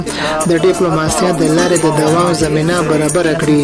د ډیپلوماسۍ د لارې د دوام زمینه برابر کړي.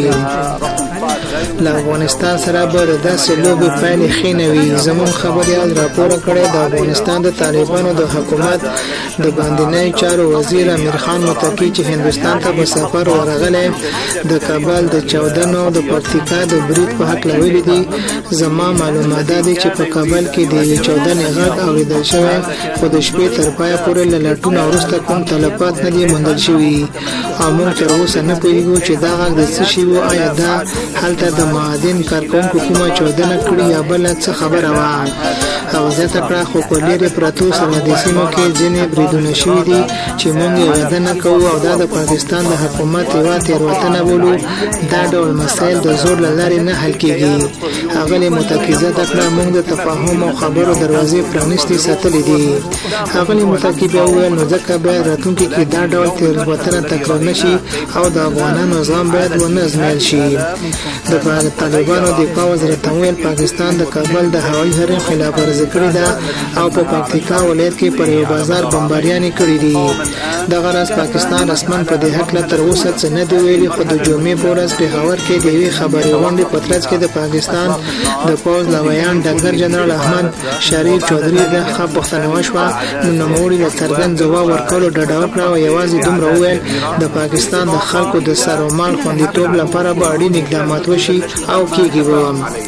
له افغانستان سره به د داسې لوبې پایلې ښې نه وي. زموږ خبریال راپور کړی د افغانستان د طالبانو د حکومت د باندنۍ چارو وزیر امیر خان متقي چې هندوستان ته په سفر ورغلی د کابل د چاودنو د پکتیکا د برید په هکله ویلي دي. زما معلومات دا دي چې په کابل کې د یوې چاودنې غږ اورېدل شوی، خو د شپې تر پایه پورې له لټون وروسته کوم تلفات نه دي موندل شوي او موږ تر اوسه نه پوهېږو چې دا غږ د څه شي و. آیا دا هلته د معادن کارکوونکو کومه چاودنه کړې یا بله څه خبره وه؟ هغه زیاته کړه خو په لرې پرتو سرحدي سیمو کې ځینې بریدونه شوي دي چې موږ یې واده نه کوو او دا د پاکستان د حکومت یوه تېروتنه بولو. دا ډول مسایل د زور له لارې نه حل کېږي. ښاغلي متقي زیاته کړه موږ د تفاهم او خبرو دروازې پرانیستې ساتلې دي. ښاغلي متقي بیا وویل نو ځکه باید راتلونکي کې دا ډول تېروتنه تکرار نه شي او د افغانانو زغم باید ونه ازمایل شي. د طالبانو دفاع وزیر ته وویل پاکستان د کابل د هوایي حریم خلاف ورزي کړې ده او په پکتیکا ولایت کې پر یو بازار بمباریانې کړې دي. دغه راز پاکستان رسماً په دې هکله تر اوسه څه نه دی ویلي، خو د جمعې په ورځ پېښور کې د یوې خبري غونډې په ترڅ کې د پاکستان د پوځ لویان ډګر جنرال احمد شریف چودھري د ښه پوښتنه وشوه. نو نوموړي له څرګند ځواب ورکولو ډډه وکړه او یوازې دومره وویل د پاکستان د خلکو د سر و مال خوندیتوب لپاره به اړین اقدامات وشي او کېږي به.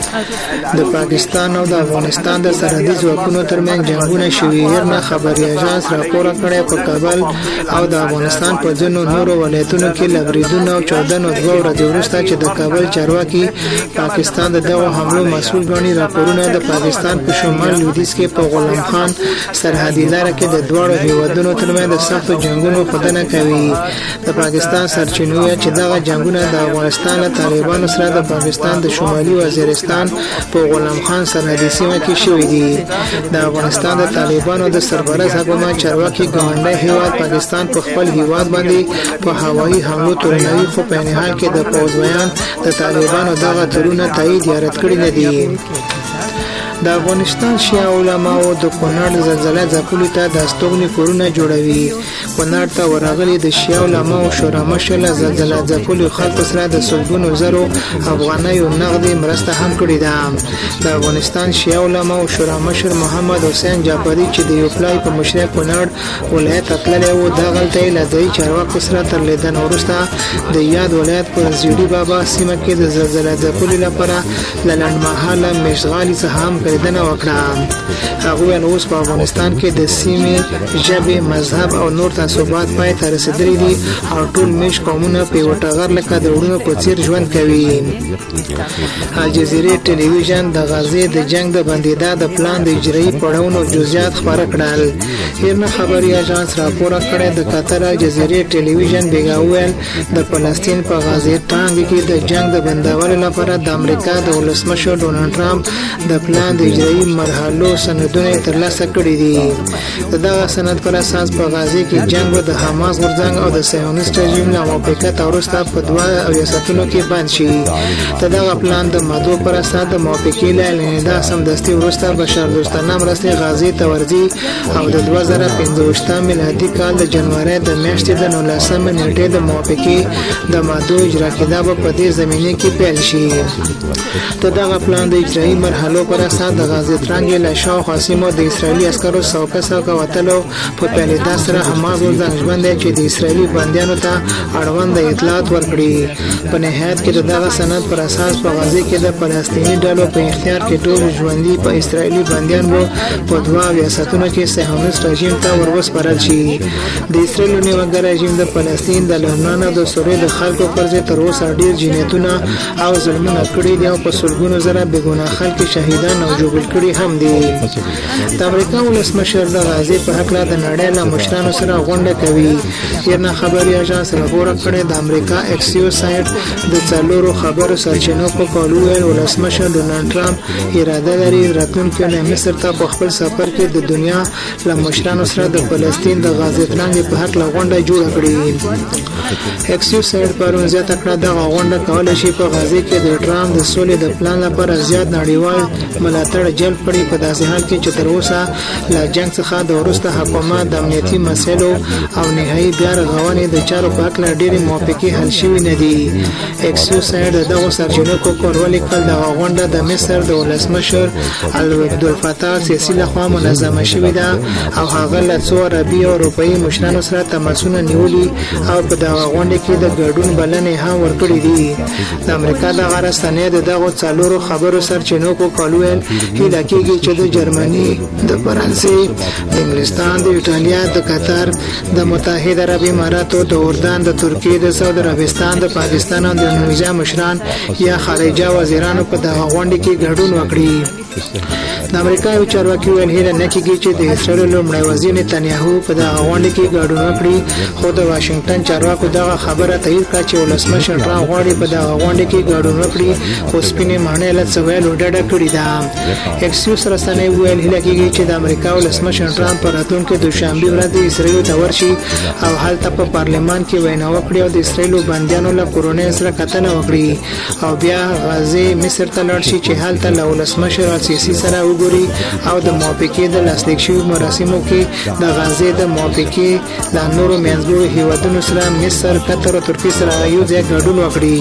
د پاکستان او د افغانستان د سرحدي ځواکونو ترمنځ جنګونه شوي. هرنا خبري اژانس راپور کړی په کابل او د افغانستان په ځینو نورو ولایتونو کې له بریدونو او چاودنو 2 ورځې وروسته چې د کابل چارواکي پاکستان د دغو حملو مسؤل ګڼي. راپورونه د پاکستان په شمال لویدیځ کې په غلام خان سرحدي لاره کې د دواړو هیوادونو ترمنځ د سختو جنګونو ښودنه کوي. د پاکستان سرچینو ویل چې دغه جنګونه د افغانستان له طالبانو سره د پاکستان د شمالي وزیرستان په غلام خان سرحدي سیمه کې شوي دي. د افغانستان د طالبانو د سرپرست حکومت چارواکي ګاونډی هیواد پاکستان په خپل هیواد باندې په هوایي حملو تورنوي، خو په عین حال کې د پوځیان د طالبانو دغه تورونه تایید یا رد کړي نه دي. د افغانستان شیعه علماو د کونړ زلزله ځپلو ته د استوګنې کورونه جوړوي. کونړ ته ورغلي د شیعه علماو شورا مشر له زلزله ځپلو خلکو سره د سلګونو زرو افغانیو نغدي مرسته هم کړې ده. د افغانستان شیعه علماو شورا مشر محمد حسین جعفري چې د یو پلای په مشرۍ کونړ ولایت تللی و، دغلته یې له ځایي چارواکو سره تر لیدنه وروسته د یاد ولایت په زیړي بابا سیمه کې د زلزله ځپلو لپاره له لنډمهاله مشغالي څخه هم لیدنه وکړه. هغه ویل اوس په افغانستان کې د سیمې ژبې، مذهب او نور تعصبات پای ته رسیدلي دي او ټول میش قومونه په یو ټغر لکه د وړونو په څیر ژوند کوي. الجزیرې ټلویزیون د غزې د جنگ د بندیدا د پلان د اجرایي پړاوونو جزئیات خبره کړل. هرنا خبري اژانس راپور کړی د قطر الجزیرې ټلویزیون بیګا ویل د فلسطین په غزې ټانګ کې د جنگ د بندولو لپاره د امریکا د ولسمشر ډونالد ټرمپ د پلان د اجرایي مرحلو سندونه ترلاسه کړي دي. دغه سند پر اساس په غزې کې جنگ د حماس غورځنګ او د صهیونیست رژیم له موافقت وروسته په 2 ریاستونو کې بند شي. دغه پلان د ماده پر اساس د موافقې له اعلان سمدستي وروسته بشر دوستانه مرستې غزې ته ورځي او د 2015 میلادي کال د جنوري د میاشتې د 19 نیټې د موافقې د ماده اجرا کېدا په دې زمینه کې پیل شي. دغه پلان د اجرایي مرحلو پر اساس د غزې ترانګ له شاوخوا سیمو د اسرایلي عسکرو څوکه وتلو په پیلېدا سره حماس غورځنګ ژوند دی چې د اسرایلي بندیانو ته اړوند اطلاعات ورکړي. په نهایت کې دغه سند پر اساس په غزې کې د فلسطیني ډلو په اختیار کې ټول ژوندي په اسرایلي بندیان وو په 2 ریاستونو کې صهیونیست رژیم ته وروسپارل شي. د اسرایلي نیولګر رژیم د فلسطین د لبنان او د سوریې د خلکو پر ضد تر اوسه ډیر جنایتونه او ظلمونه کړي دي او په سلګونو زره بېګناه خلک شهیدان او ژوبل کړي هم دي. د امریکا ولسمشر د غزې په هکله د نړۍ له مشرانو سره غونډه کوي. هرنا خبري اژانس راپور کړی د امریکا اکسیوس سایټ د څلورو خبرو سرچینو په قول ویل ولسمشر ډونالد ټرمپ اراده لري راتلونکي اونۍ مصر ته په خپل سفر کې د دنیا له مشرانو سره د فلسطین د غزې ترانګ په هکله غونډه جوړه کړي. اکسیوس سایټ پرون زیاته کړه دغه غونډه کولای شي په غزې کې د ټرمپ د سولې د پلان لپاره زیات نړیوال ملاتړ ملاتړ جلب کړي. په داسې حال کې چې تر اوسه لا جنگ څخه د وروسته حکومت د امنیتي مسایلو او نهایي بیا رغونې د چارو په اړه ډېرې موافقې حل شوې نه دي. اکسیوس سایډ دغه سرچینو کور ولیکل د غونډه د مصر د ولسمشر عبدالفتاح سیسي لخوا منظمه شوې ده او هغه له څو عربي او اروپایي مشرانو سره تماسونه نیولي او په دغه غونډه کې د ګډون بلنې هم ورکړې دي. د امریکا د غرستانې د دغه څلورو خبرو سرچینو کو کولویل هیله کېږي چې د جرمني، د فرانسې، د انګلستان، د ایټالیا، د قطر، د متحده عرب اماراتو، د اردن، د ترکیې، د سعودي عربستان، د پاکستان او د اندونیزیا مشران یا خارجه وزیرانو په دغه غونډه کې ګډون وکړي. د امریکا یو چارواکي ویل هیله نه کېږي چې د اسرائیل لومړی وزیر نتنیاهو په دغه غونډه کې ګډون وکړي، خو د واشنگټن چارواکو دغه خبره تایید کړه چې ولسمشر ټرمپ غواړي په دغه غونډه کې ګډون وکړي، خو سپینې ماڼۍ له څه ویلو ډډه کړې ده. اکسیوس رسنۍ ویل هیله کېږي چې د امریکا ولسمشر ټرمپ په راتلونکي دوشنبه ورځ اسرائیل ته ورشي او هلته په پارلمان کې وینا وکړي او د اسرائیل بندیانو له کورونې سره کتنه وکړي او بیا غزه مصر ته لاړ شي چې هلته له ولسمشر السیسي سره وګوري او د موافقې د لاسلیک شوي مراسمو کې د غزه د موافقې د نورو منځګړو هیوادونو سره مصر، قطر او ترکیه سره یو ځای ګډون وکړي.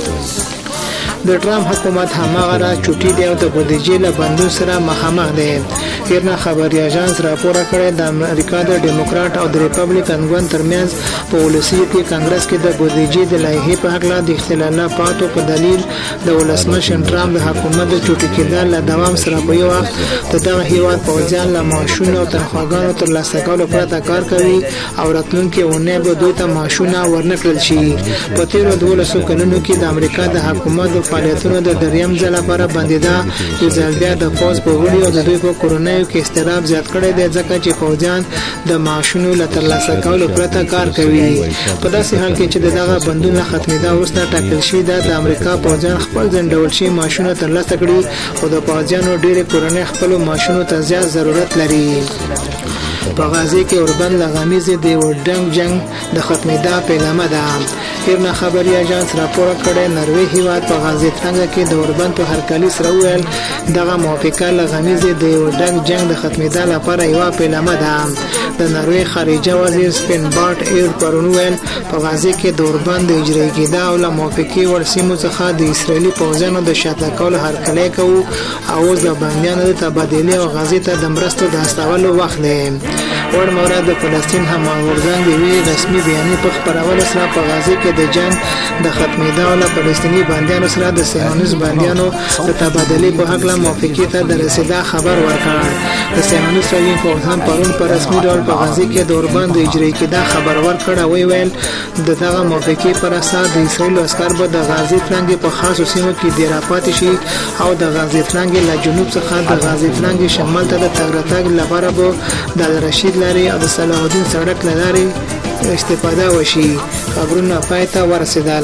د ټرمپ حکومت هماغه را چوټي دی او د بودیجې له بندون سره مخامخ دی. ایرنا خبري اژانس راپور کړی د امریکا د ډیموکرات او د ریپبلیکن ګوند ترمنځ په ولسی کې کانګرس کې د بودیجې د لایحې په اړه د اختلافاتو په دلیل د ولسمشر ټرمپ د حکومت د چوټي کېدل له دوام سره په یو وخت دغه هیواد پوځیان له معاشونو او تنخواګانو ترلاسه کولو پرته کار کوي او راتلونکي اونۍ به دوی ته معاشونه ورنکړل شي. په تیرو 12 کلونو کې د امریکا د حکومت د فعالیتونو د دریم ځل لپاره بندیده یو ځل بیا د پوز په وړي او د دوی په کورونیو کې استراب زیات کړی دی ځکه چې فوجان د معاشونو له ترلاسه کولو پرته کار کوي. په داسې حال کې چې دغه بندون له ختمېدا وروسته ټاکل شوی دی د امریکا فوجان خپل ځنډول شوي معاشونه ترلاسه کړي او د فوجانو ډېرې کورنۍ خپلو معاشونو ته زیات ضرورت لري. په غزه کې اوربند لغامیز د وډنګ جنگ د ختمېدا پیلامه ده. ایرنا خبري اژانس راپور کړی نروې هیواد په غزه څنګه کې د اوربند په هرکلی سره ویل دغه موافقه لغامیز د وډنګ جنگ د ختمېدا لپاره یو پیلامه ده. د نروې خارجه وزیر سپین بارت ایر پرون ویل په غزه کې د اوربند د اجرا کېدا او له موافقې ورسیمو څخه د اسرایلی پوځانو د شاته کولو هرکلی کوي او د بندیانو د تبادله او غزه ته د مرستو د استولو وخت دی. ور مورد د فلسطین هماغورځنګ وی رسمي بیان په خبرولو سره په غزه کې د جنگ د ختمېدا او له فلسطیني بندیانو سره د صهیونیست بندیانو د تبادله په حق له موافقې ته د رسیدا خبر ورکړ. د صهیونیست رژیم پوځان پرون په رسمي ډول په غزه کې د اوربند د اجرا کېدا خبر ورکړ او ویل دغه موافقې پر اساس د اسرایل عسكر به د غزه فلنګ په خاصو سیمو کې ډیراپات شي او د غزه فلنګ له جنوب څخه د غزه فلنګ شمال ته د تګ لپاره به د رشید لاري او د صلاح الدین سړک لاري استفاده وشي. خبرونه پای ته ورسېدل.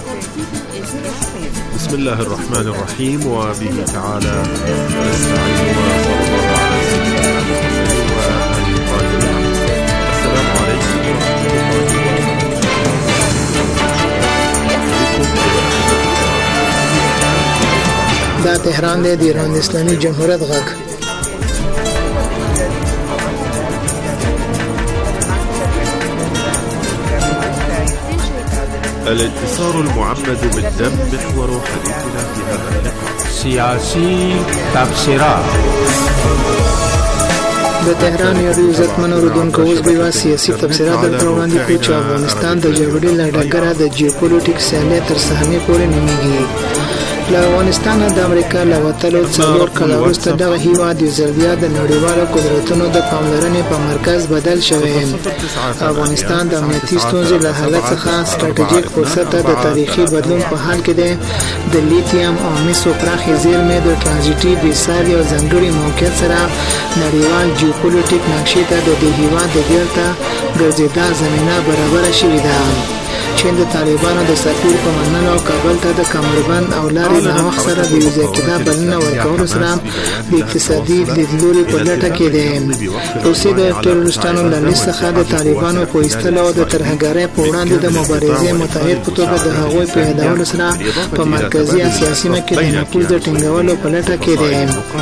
بسم الله الرحمن الرحيم وبه تعالى نستعين وصلى الله على سيدنا محمد وآله الطاهرين. السلام عليكم ورحمة الله وبركاته. دا تهران دی د ایران اسلامي جمهوریت غږ. الانتصار المعمد بالدم محور حديثنا في هذا اللقاء. سیاسی تبصرات. د تهران یو عزتمن اوردونکو اوس به یو سیاسي تبصرات درته وړاندې کوي چې افغانستان د جګړې له ډګره د جیوپولیټیک سیالۍ تر صحنې پورې نمیږي. له افغانستان د امریکا له وتلو 4 کاله وروسته دغه هیواد یو ځل بیا د نړیوالو قدرتونو د پاملرنې په مرکز بدل شوی. افغانستان د امنیتي ستونزې له حالت څخه ستراتیژیک فرصت ته د تاریخي بدلون په حال کې دی. د لیتیم او مسو پراخې زیرمې د ترانزیټي بېساري او ځانګړي موقعیت سره نړیوال جیوپولیټیک نقشې ته د دې هیواد د بیرته ګرځېدا زمینه برابره شوې ده. چین د طالبانو د سفیر په منلو کابل ته د کمربند او لارې له وخت سره د ویزا کېدا بلنه ورکولو سره د اقتصادي لیدلوري په لټه کې دی. روسیې د ټروریستانو له لیست څخه د طالبانو په ایستلو او د ترهګرۍ په وړاندې د مبارزې متحد په توګه د هغوی په یادولو سره په مرکزي اسیا سیمه کې د نفوذ د ټینګولو په لټه کې دی.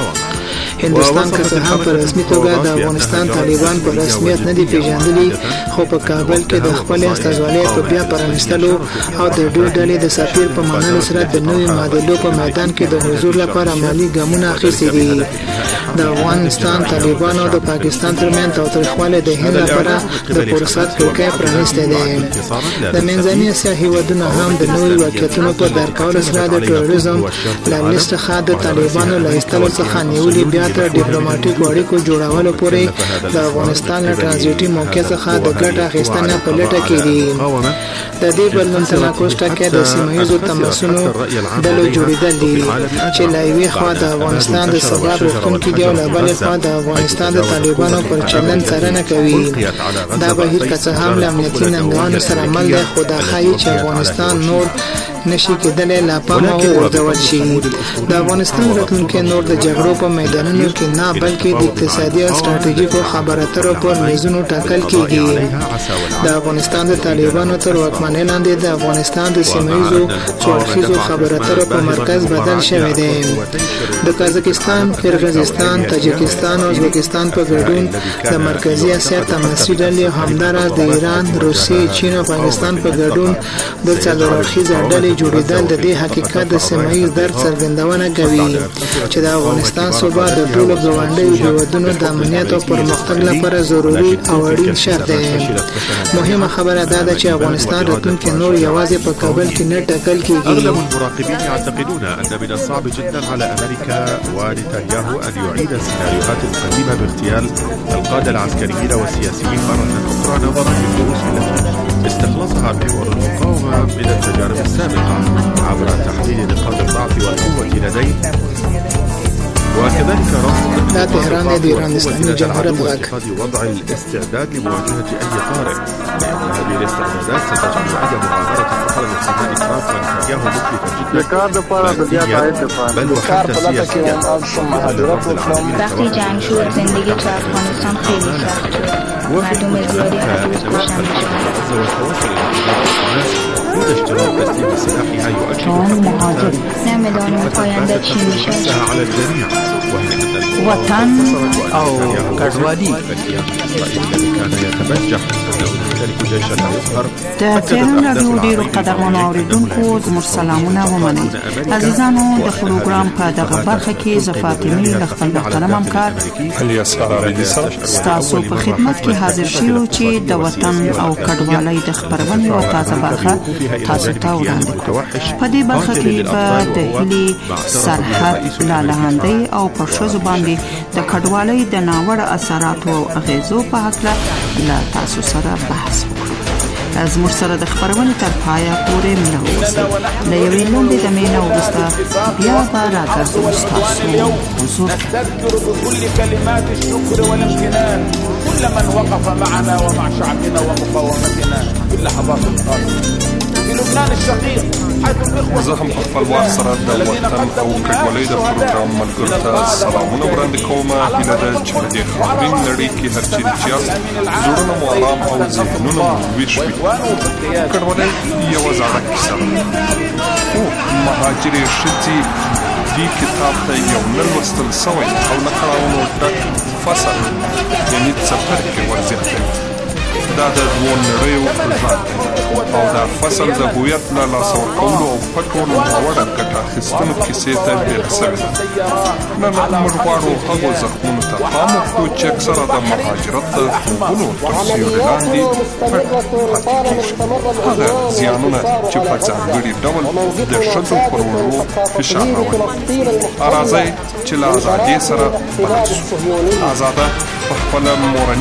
هندوستان که څه هم په رسمي توګه د افغانستان طالبان په رسمیت نه دي پیژندلي، خو په کابل کې د خپل استازولۍ په بیا پرانیستلو او د دوی ډلې د سفیر په منلو سره د نوي معادلو په میدان کې د حضور لپاره عملي ګامونه اخیستي دي. د افغانستان طالبانو د پاکستان ترمنځ تاوتریخوالی د هند لپاره د فرصت کړکۍ پرانیستی دی. د منځنۍ اسیا هېوادونه هم د نوي واقعیتونو په درک کولو سره د ټروریزم له لیست څخه د طالبانو له ایستلو څخه نیولي بیا تر ډیپلوماټیکو اړیکو جوړولو پورې د افغانستان له ټرانزیټي موقع څخه د ګټه اخیستنې په لټه کې دي. د دې بدلون تمرکز ټکی د سیمه ییزو تماسونو ډلو جوړېدل دي چې له یوې خوا د افغانستان د ثبات غوښتونکي دي او له بلې خوا د افغانستان د طالبانو پر چلند څارنه کوي. دا بهیر که څه هم له امنیتي ننګونو سره مل دی، خو دا ښایي چې افغانستان نور نشي کېدلی له پامه وغورځول شي. د افغانستان راتلونکی نور د جګړو په میدانونو کې نه بلکې د اقتصادي او ستراتیژیکو خبرو اترو پر میزونو ټاکل کېږي. د افغانستان د طالبانو تر واکمنۍ لاندې د افغانستان د سیمه ییزو څو اړخیزو خبرو اترو په مرکز بدل شوی دی. د قزاقستان، قرغیزستان، تاجکستان او ازبکستان په ګډون د مرکزي اسیا تماسي ډلې او همداراز د ایران، روسیې، چین او پاکستان په ګډون د څلور اړخیزه ډلې جوړېدل د دې حقیقت د سیمه ییز درد څرګندونه کوي چې د افغانستان ثبات د ټولو ګاونډیو هېوادونو د امنیت او پرمختګ لپاره ضروري او اړین شرط دی. مهمه خبره دا ده چې افغانستان راتلونکی نور یوازې په کابل کې نه ټاکل کېږي. أغلب المراقبين يعتقدون أن من الصعب جدا على أمريكا ونتنياهو أن يعيد السيناريوهات القديمة باغتيال القادة العسكريين والسياسيين مرة أخرى نظرا للدروس التي استخلصها محور المقاومة من التجارب السابقة عبر تحديد نقاط الضعف والقوة لديه وكذلك رصد تهران إيران الإسلامية جمهورية غاك وضع الاستعداد لمواجهة أي طارئ، لأن هذه الاستعدادات ستجعل أي مغامرة فقط من سماء ترامب ونتنياهو مكلفة جدا بل وحتى سياسيا. وقتی جنگ شد زندگی تو افغانستان خیلی سخت شد. مردم زیادی هر روز کشته میشن. نمیدانم آینده چی میشه. وطن او کډوالي د تهران رادیو ډیرو قدرمنو اوریدونکو زموږ سلامونه ومنئ. عزیزانو د پروګرام په دغه برخه کې زه فاطمه له خپل محترم همکار الیاس فراری سره ستاسو په خدمت کې حاضر شوو چې د وطن او کډوالۍ د خبرونې او تازه برخه تاسو ته وړاندې کوو. په دې برخه کې به د هلي سرحد لالهندۍ او پر ښځو باندې د کډوالۍ د ناوړه اثراتو او اغیزو په هکله له تاسو سره بحث وکړو. زموږ سره د خبرونې تر پایه پورې مله اوسئ. له یوې لنډې دمې نه وروسته بیا به راګرځو ستاسو حضور ته. بكل كلمات الشكر والامتنان كل من وقف معنا ومع شعبنا ومقاومتنا في اللحظات القادمة. في لبنان الشقيق زه هم په خپل وخت سره د وطن او کډوالۍ د پروګرام ملګرو ته سلامونه وړاندې کوم. هیله ده چې په دې خاورین نړۍ کې هر چیرې چې یاست زړونه مو ارام او ذهنونه مو ویښ وي. کډوالۍ یوه زاړه کیسه ده، خو مهاجرې ښځې دې کتاب ته یو نه لوستل سوی او له کړاوونو ډک فصل یعنې څپرکی ورزیاتوي. دا د دوو نړیو ژوند او دا فصل د هویت له لاسه ورکولو او پټو ناوړه ګټه اخیستنو کیسې ته بیره سوې ده. نن موږ غواړو هغو زخمونو ته پام وکړو چې اکثره د مهاجرت د خوبونو تر سیوري لاندې پټ پاتې کېږي. هغه زیانونه چې په ځانګړي ډول د ښځو پر وړو فشار راوړي. راځئ چې له ازادۍ سره بلد شو. ازاده په خپله مورني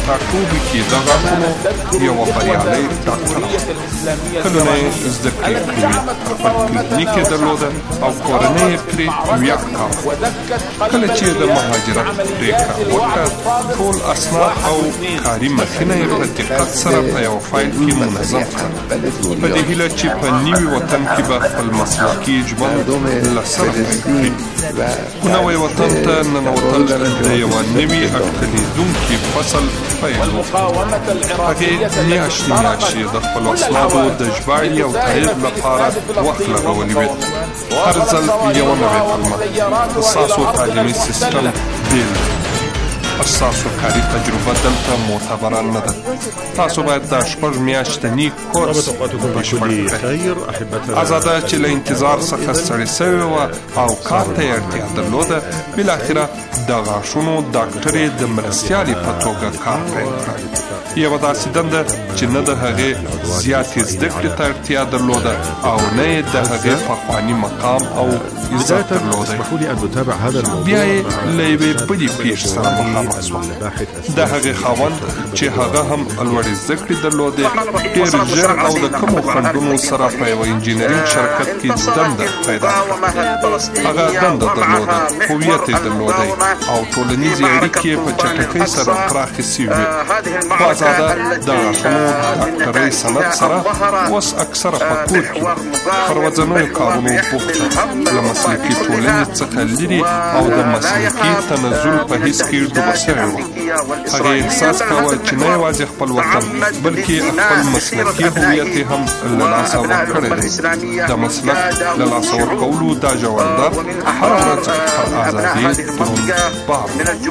ټاټوبي کې د غاښونو یوه بریالۍ ډاکټره وه. کلونه یې زده کړې کړې وې، خپل کلینیک یې درلوده او کورنۍ یې پرې ویاړ کاوه. کله چې د مهاجرت پرېکړه وکړه، ټول اسناد او کاري مخینه یې په دقت سره په یو فایل کې منظم کړل، په دې هیله چې په نوي وطن کې به خپل مسلکي ژوند له سره پیل کړي. نوی وطن ته ننوتل د یوه نوي اټکلېدونکي فصل پیل و. هغې میاشتې د خپلو اسنادو د ژباړې او تایید لپاره وخت لګولی وي. هر ځل یوه نوې پلمه. ستاسو تعلیمي سیستم بیل دی، ستاسو کاري تجربه دلته معتبره نه ده. تاسو باید د 6 میاشتني کورس بشپړ کړئ. ازاده چې له انتظار څخه ستړې سوې وه او کار ته یې اړتیا درلوده، بالاخره د غاښونو ډاکټر یې د مرستیالې په توګه کار پیل کړ. یوه داسې دنده چې نه د هغې زیاتې زده کړې ته اړتیا درلوده او نه یې د هغې پخواني مقام او عزت درلوده. بیا یې له یوې بلې پېښې سره مخامخ شوه. د هغې خاوند چې هغه هم لوړې زده کړې درلودې، ډېر ژر او د کمو خنډونو سره په یوه انجینرینګ شرکت کې دنده پیدا کړه. هغه دنده درلوده، هویت یې درلودی او ټولنیزې اړیکې یې په چټکۍ سره پراخې سوې وې. په ازاده د غاښونو ډاکټرۍ صنعت سره اوس اکثره په کور کې پر ورځنیو کارونو بوخت ده. له مسلکي ټولنې څخه لرې او د مسلکي تنزل په حیث کې ډوبه سوې وه. هغې احساس کاوه چې نه یوازې خپل وطن بلکې خپل مسلکي هویت یې هم له لاسه ورکړی دی. د مسلک له لاسه ورکولو دا ژور درد هره ورځ پر ازادۍ دروند بار.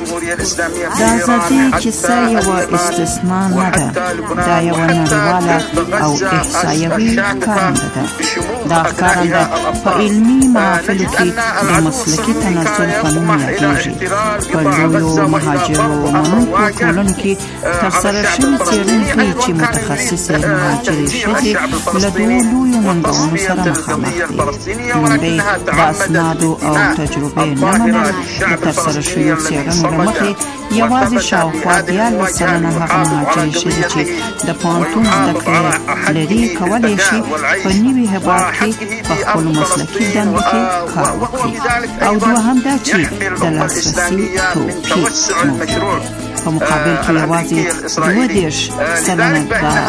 د ازادۍ کیسه یوه استثنا نه ده، دا یوه نړیواله او احصایوي ښکارنده ده. دا ښکارنده په علمي محافلو کې د مسلکي تنزل په نوم یادېږي. په لویو مهاجرو منونکو ټولنو کې ترسره شوې څېړنې ښیي چې متخصصې مهاجرې ښځې له دوو لویو ننګونو سره مخامخ دي. لومړی د اسنادو او تجربې نه منل. د ترسره شویو څېړنو له مخې یوازې شاوخوا 14 سلنه هغه مهاجرې ښځې چې د پوهنتون زده کړې لري کولی شي په نوي هېواد کې په خپلو مسلکي دندو کې کار وکړي. او دوهم دا چې د لاسرسي توپیر موجود دی. په مقابل کې یوازې 32 سلنه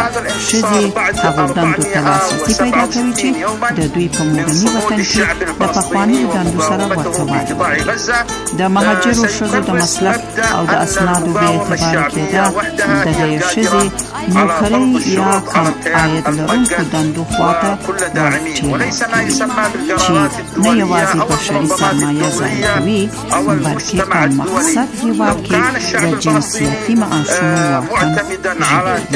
ښځې هغو دندو ته لاسرسي پیدا کوي چې د دوی په مورني وطن کې د پخوانیو دندو سره ورته والی لري. د مهاجرو ښځو د مسلک او د اسنادو بې اعتباره کېدا د دې ښځې نوکرۍ یا کم عاید لرونکو دندو خواته ورچېړه کوي چې نه یوازې بشري سرمایه ضایع کوي بلکې په مقصد هېواد کې د جنسیتي معاشونو واټن ژوروي.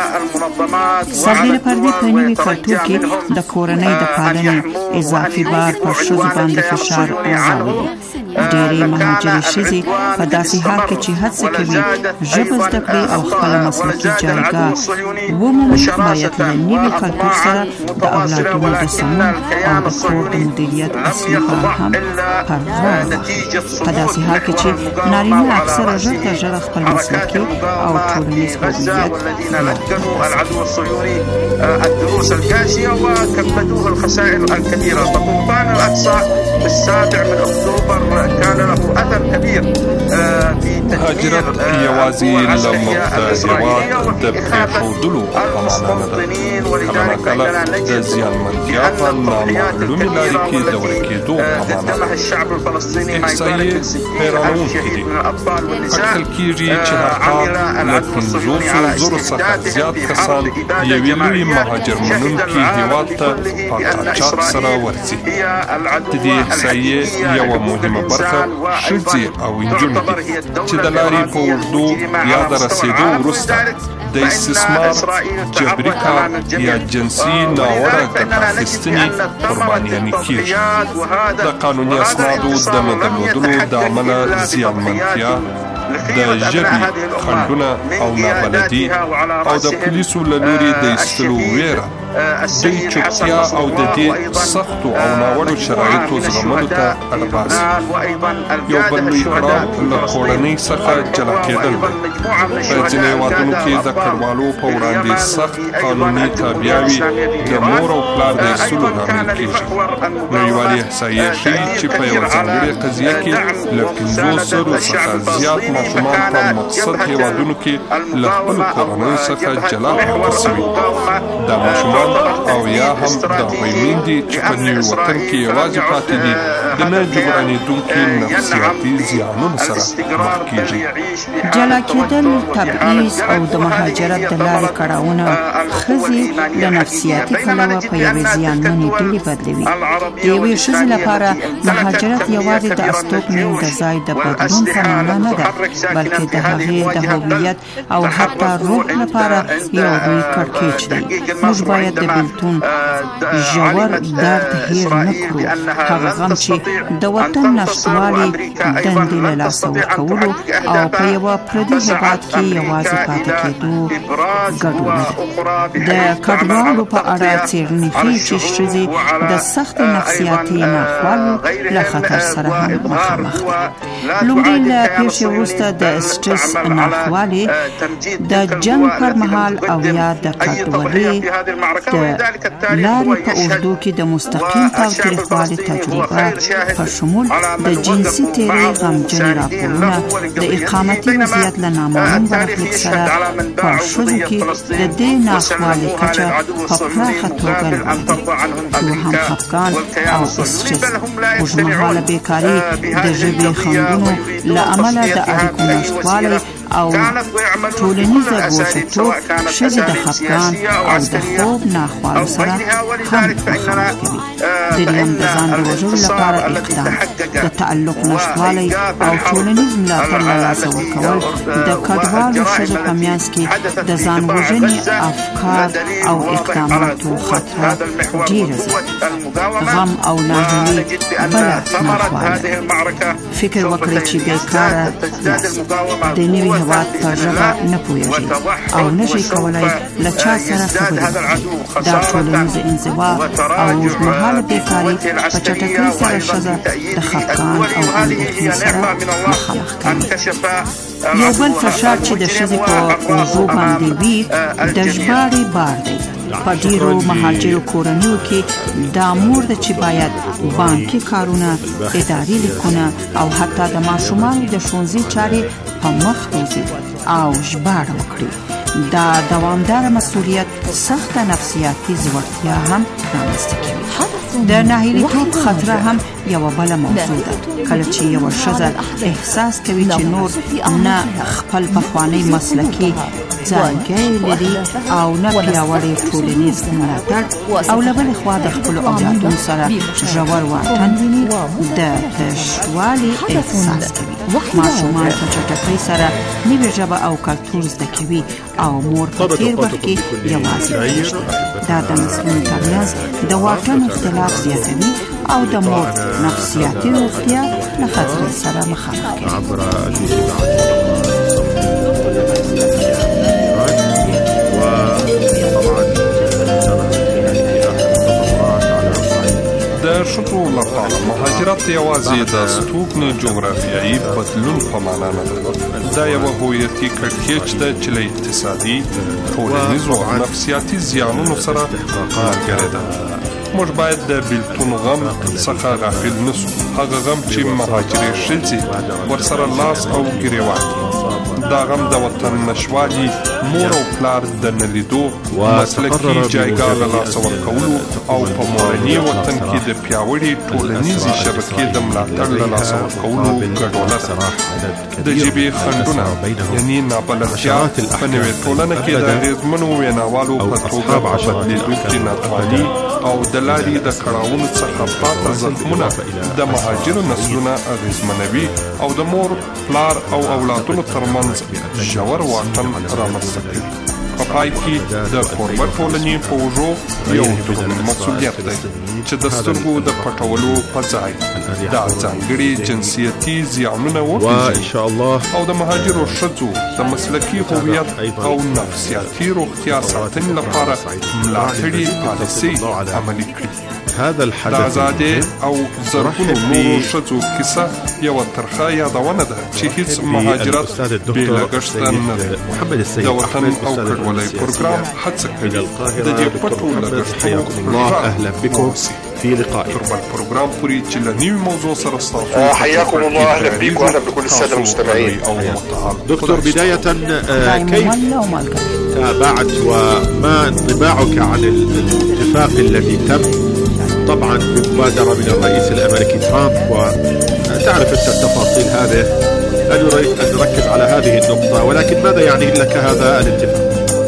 سربېره پر دې په نوي کلتور کې د کورنۍ د پالنې اضافي بار پر ښځو باندې فشار راوړي. ډېرې مهاجرې ښځې په داسې حال کې چې هڅه کوي ژبه زده کړي او خپله مسلکي جایګاه ومومي، باید له نوي کلتور سره د اولادونو د سمون او د کور د مدیریت اصلي کار هم پر غاړه واخلي. په داسې حال کې چې نارینه اکثره ژر تر ژره خپل مسلکي او ټولنیز هویت العدو الصهيوني الدروس القاسية وكبدوه الخسائر الكبيرة. فطوفان الأقصى بالسابع من أكتوبر كان له أثر كبير في مهاجرت یوازې له مبتدیوات د پرېښودلو په معنا نه ده. کله ناکله د زیانمنتیا په نامعلومې لارې کې د ورکېدو په معنا ده. احصایې حیرانوونکې دي. اټکل کېږي چې هر کال له 500,000 څخه زیات کسان یوې لویې مهاجر منونکي هېواد ته په قاچاق سره ورځي. د دې احصایې یوه مهمه برخه ښځې او نجونې دي چې د لارې په اوږدو یا د رسېدو وروسته د استثمار، جبري کار یا جنسي ناوړه ګټه اخیستنې قربانیانې کېږي. د قانوني اسنادو د نه درلودلو د امله زیانمنتیا، د ژبې خنډونه او نابلدي او د پولیسو له لوري د ایستلو ویره دوی چوپتیا او د دې سختو او ناوړو شرایطو زغملو ته اړ باسي. یو بل لوی پړاو له کورنۍ څخه جلا کېدل دی. په ځینو هېوادونو کې د کډوالو په وړاندې سخت قانوني تابعیاوې د مور او پلار د اصولو لامل کېږي. نړیوالې احصایې ښیي چې په یوه ځانګړې قضیه کې له 500 څخه زیات ماشومان په مقصد هېوادونو کې له خپلو کورنیو څخه جلا پاتې سوي. دا ماشومان او یا هم د هغوی میندې چې په نوي وطن کې یوازې پاتې دي د نه جبرانېدونکي نفسیاتي زیانونو سره مخ کېږي. جلا کېدل، تبعیض او د مهاجرت د لارې کړاوونه ښځې له نفسیاتي پلوه په یوې زیانمنې ډلې بدلوي. د یوې ښځې لپاره مهاجرت یوازې د استوګنې د ځای د بدلون په معنا نه ده، بلکې د هغې د هویت او حتی روح لپاره یو لوی کړکېچ دی. موږ باید د بېلتون ژور درد هېر نه کړو، هغه غم چې د وطن نشتوالي، دندې له لاسه ورکولو او په یوه پردي هېواد کې یوازې پاتې کېدو ګډوله ده. د کډوالو په اړه څېړنې ښیي چې ښځې د سختې نفسیاتي ناخوالو له خطر سره هم مخامخ دي. لومړی له پیښې وروسته د سټرس ناخوالې، د جنګ پر مهال او یا د کډوالۍ د لارې په اوږدو کې د مستقیم تاوتریخوالي تجربه په شمول د جنسي تېرۍ غمجنې راپورونه، د اقامتي وضعیت له نامعلوم برخلیک سره په ښځو کې د دې ناخوالې کچه په پراخه توګه لوړه ده. دوهم خفګان او سټرس، اوږدمهاله بیکاري، د ژبې خنډونو له امله د اړیکو نشتوالی او ټولنیزه ګوښه‌توب ښځې د خفګان او د خوب ناخوالو سره هم مخامخ کوي. دریم، د ځان د وژلو لپاره اقدام، د تعلق نشتوالی او ټولنیز ملاتړ له لاسه ورکول د کډوالو ښځو په منځ کې د ځان وژنې افکار او اقداماتو خطر ډېره زیاتوي. غم او ناهیلي بله ناخواله ده. فکر وکړئ چې بیکاره یاست، د نوي هېواد په ژبه نه پوهېږئ او نشئ کولی له چا سره خبرې وکړئ. دا ټولنیزه انزوا او اوږدمهاله بیکاري په چټکۍ سره ښځه د خفګان او اندېښنې سره مخامخ کوي. یو بل فشار چې د ښځې په اوږو باندې وي د ژباړې بار دی. په ډېرو مهاجرو کورنیو کې دا مور ده چې باید بانکي کارونه، اداري لیکونه او حتی د ماشومانو د ښوونځي چارې په مخ وځي او ژباړه وکړي. دا دوامداره مسؤلیت سخته نفسیاتي ځوړتیا هم رامنځته کوي. د ناهیلیتوب خطره هم یوه بله موضوع ده. کله چې یوه ښځه احساس کوي چې نور نه خپل پخوانی مسلکي ځانګړی لري او نه پیاوړی ټولنیز ملاتړ او له بلې خوا د خپلو اولادونو سره ژور واټن ویني، د تشوالي احساس کوي. ماشومان په چټکۍ سره نوې ژبه او کلتور زده کوي او مور په تېر وخت کې یوازې کېږي. دا د نسلونو ترمنځ د واټن اختلاف زیاتوي او د مور نفسیاتي روغتیا له خطر سره مخامخ کوي. د ښځو لپاره مهاجرت یوازې د ستوګنې جغرافیایي بدلون په معنا نه ده. دا یوه هویتي کړکېچ ده چې له اقتصادي، ټولنیزو او نفسیاتي زیانونو سره ملګرې ده. موږ باید د بېلتون غم څخه غافل نه سو، هغه غم چې مهاجرې ښځې ورسره لاس او ګرېوان دي. دا غم د وطن نشوالي، مور او پلار د نه لیدو، مسلکي جایګاه له لاسه ورکولو او په مورني وطن کې د پیاوړې ټولنیزې شبکې د ملاتړ له لاسه ورکولو ګډوله ده. د ژبې خنډونه یعنې نابلدتیا په نوې ټولنه کې د اغېزمنو ویناوالو په توګه بدلېدونکې ناتواني او د لارې د کړاوونو څخه پاته زخمونه د مهاجرو نسلونه اغېزمنوي او د مور، پلار او اولادونو ترمنځ ژور واټن رامنځته کوي. په پای کې د کوربه ټولنې په وژو یو ډول مسؤلیت دی چې د سترګو د پټولو په ځای دا ځانګړي جنسیتي زیانونه وپېژني او د مهاجرو ښځو د مسلکي هویت او نفسیاتي روغتیا ساتنې لپاره ملاتړي پالیسۍ عملي کړي. د آزادۍ او زرګونو نورو ښځو کیسه یوه ترخه یادونه ده چې هیڅ مهاجرت بې لګښته نه دی. د وطن او کډوالۍ پروګرام هڅه کوي د دې پټو لګښتونو ووسي. في لقاء البرنامج پوری چې له نوې موضوع سره ستاسو حياكم الله. اهلا بكم واهلا بكل الساده المستمعين. دكتور بدايه كيف تابعت وما انطباعك عن الاتفاق الذي تم طبعا بمبادره من الرئيس الامريكي ترامب وتعرف انت التفاصيل هذه لا نريد ان نركز على هذه النقطه ولكن ماذا يعني لك هذا الاتفاق؟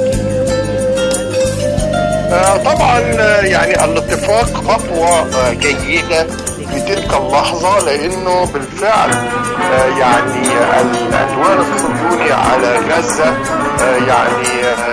طبعا يعني الاتفاق خطوة جيدة في تلك اللحظة لأنه بالفعل يعني العدوان الصهيوني على غزة يعني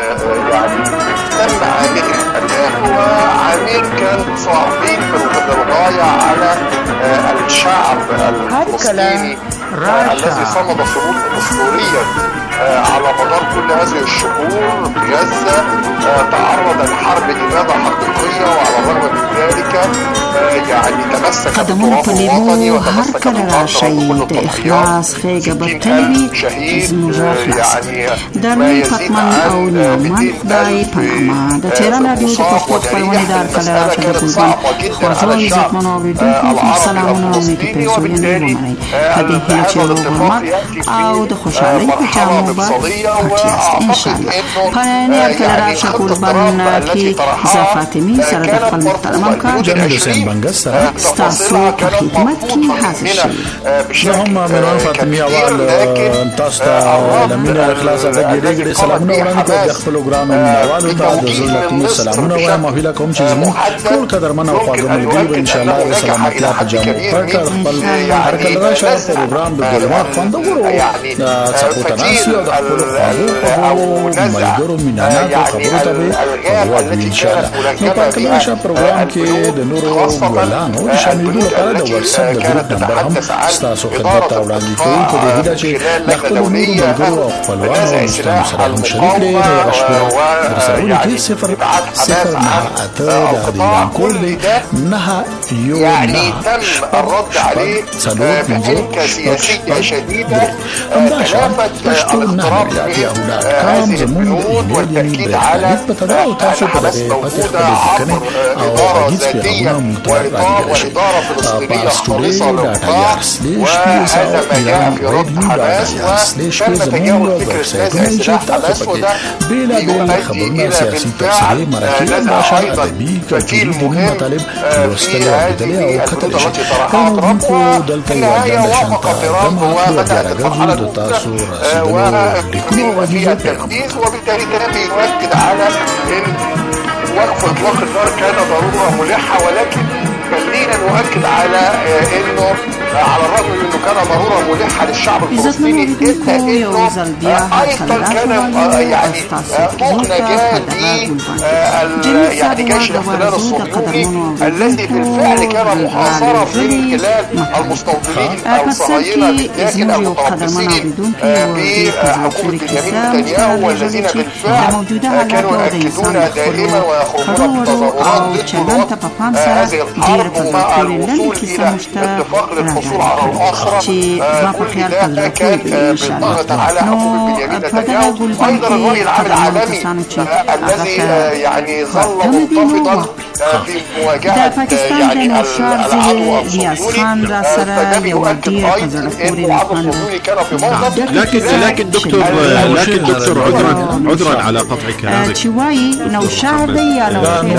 تم عامله الآن هو عامل كان صعبين بالغاية على الشعب الفلسطيني الذي صمد صمودا أسطوريا على مدار كل هذه الشهور في غزة. تعرض لحرب إبادة حقيقية وعلى الرغم من ذلك يعني تمسك بالتراث الوطني وتمسك بالقدر د اخلاص خیګه بتلوي زموږه درنی پتمن او نیومن خدای پاما د چیرې رادیو د پښتو خبرونه دار کله راشه د کوزان خوازو عزتمن اوریدونکو سلامونه او نیکی پیسوینه ومنئ هدي هله چې ورما او د خوشحالۍ په چامو پچیاست ان شاء الله پنه کله راشه قربان کی زفاتمی سره د خپل محترم کار جميل حسين بنگس سره تاسو په خدمت کې حاضر شئ. زه هم مروان فاطمي اول تاسو ته لمینه اخلاص د ګډې سلامونه وړاندې کوم د خپل ګرام نوالو ته د زړه سلامونه وایم او هیله کوم چې زموږ ټول قدرمن او خواږه ملګري ان شاء الله د سلامتی په جامو پټ خپل هر کله راشه پروګرام د ګلمات خوندورو د سپوتناسي او د خپل خواږه ملګرو مینانا خبرو ته به ان شاء الله نو په کله راشه پروګرام کې د نورو ګلانو شاملولو لپاره د واتساپ د ګروپ نمبر هم تاسو خدمت ته وړاندې کوي په دې هیله چې خپل نورو ملګرو او خپلوانو سره هم شریک کړئ نو غشبه رسول کې 009 د اعلان کول دی 9 يعني تم الرد عليه بحجة سياسية شديدة خلافة الاقتراب من هذه البنود والتأكيد على الحماس موجودة عبر إدارة ذاتية وإدارة فلسطينية خالصة للقطاع وهذا ما جاء في رد حماس وتم تجاوز فكرة نزع سلاح حماس وده يؤدي إلى بالفعل نزع أيضا بديل مهم في هذه الحدود التي طرحها ترامب وفي النهاية وافق ترامب وبدأت المرحلة الأولى في التنفيذ وبالتالي كان يؤكد على أن وقف إطلاق النار كان ضرورة ملحة ولكن خلينا نؤكد على انه على الرغم من انه كان ضروره ملحه للشعب الفلسطيني الا انه ايضا كان يعني طوق نجاه يعني جيش الاحتلال الصهيوني الذي بالفعل كان محاصرا من خلال المستوطنين الصهاينه بالداخل المتربصين بحكومه بنيامين نتنياهو والذين بالفعل كانوا يؤكدون دائما ويخرجون بتظاهرات ضد هذه الحرب ومع الوصول إلى اتفاق للحصول على الأسرى كل ده كان بالضغط على حكومة بنيامين نتنياهو أيضا الرأي العام العالمي الذي يعني ظل منتفضا في مواجهة يعني العدو الصهيوني فكان يؤكد أيضا أن العدو الصهيوني كان في موقف لكن دكتور عذرا على قطع كلامك شوي نوشهر يا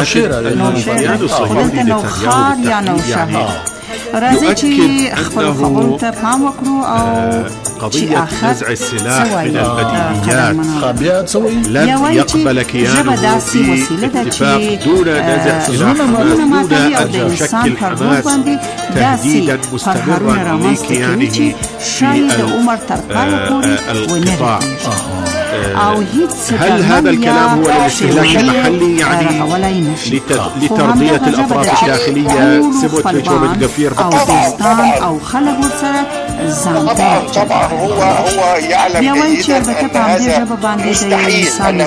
نوشهر یا نو شاهد راځي چې خپل خبرو ته پام وکړو او قضية نزع السلاح من البديهيات لن يقبل كيانه باتفاق دون نزع سلاح حماس دون أن يشكل حماس تهديدا مستمرا لكيانه في القطاع. هل هذا الكلام هو للاستهلاك المحلي يعني لترضية الأطراف الداخلية سبوتريتش وبنغفير أو داستان أو خلق وسر طبعا هو يعلم جيدا أن هذا مستحيل، لأنه